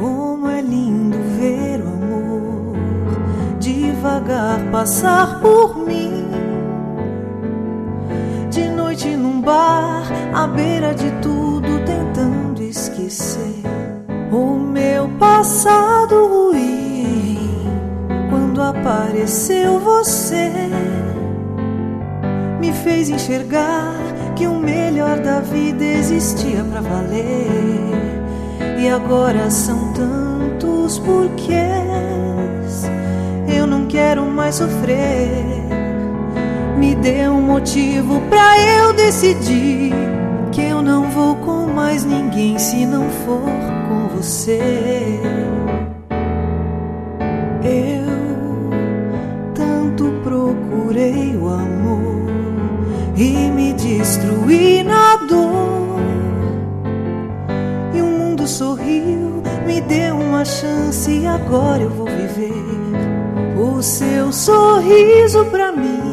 Como é lindo ver o amor devagar passar por mim. De noite num bar, à beira de tudo, tentando esquecer o meu passado ruim. Quando apareceu você, me fez enxergar que o melhor da vida existia pra valer. E agora são tantos porquês, eu não quero mais sofrer. Me dê um motivo pra eu decidir que eu não vou com mais ninguém se não for com você. Eu tanto procurei o amor e me destruí na dor. E o mundo sorriu, me deu uma chance e agora eu vou viver o seu sorriso pra mim.